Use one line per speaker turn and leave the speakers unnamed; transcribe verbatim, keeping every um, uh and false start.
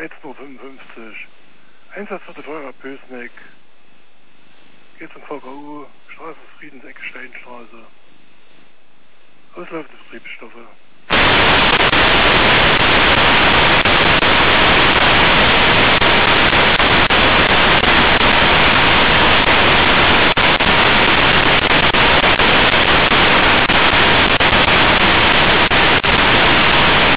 dreizehn Uhr fünfundfünfzig. Einsatz für die Feuerwehr Pösneck. Geht zum V K U, Straße des Friedens, Ecke Steinstraße. Auslauf des Betriebsstoffe.